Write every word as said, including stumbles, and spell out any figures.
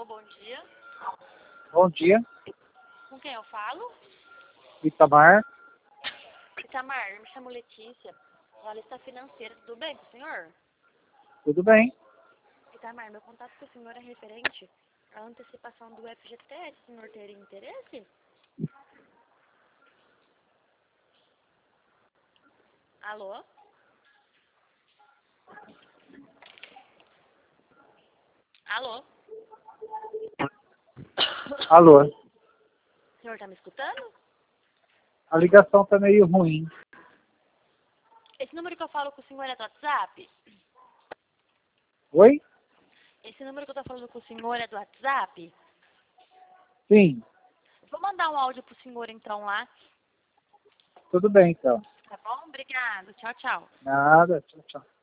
Alô, bom dia. Bom dia, Com quem eu falo? Itamar. Itamar, eu me chamo Letícia. Analista financeira, tudo bem com o senhor? Tudo bem? Itamar, meu contato com o senhor é referente à antecipação do F G T S. O senhor teria interesse? Alô? Alô? Alô, O senhor tá me escutando? a ligação tá meio ruim. Esse número que eu falo com o senhor é do WhatsApp? Oi? Esse número que eu tô falando com o senhor é do WhatsApp? Sim, Vou mandar um áudio pro senhor então lá. tudo bem então. Tá bom? Obrigado. Tchau, tchau. Nada, tchau, tchau.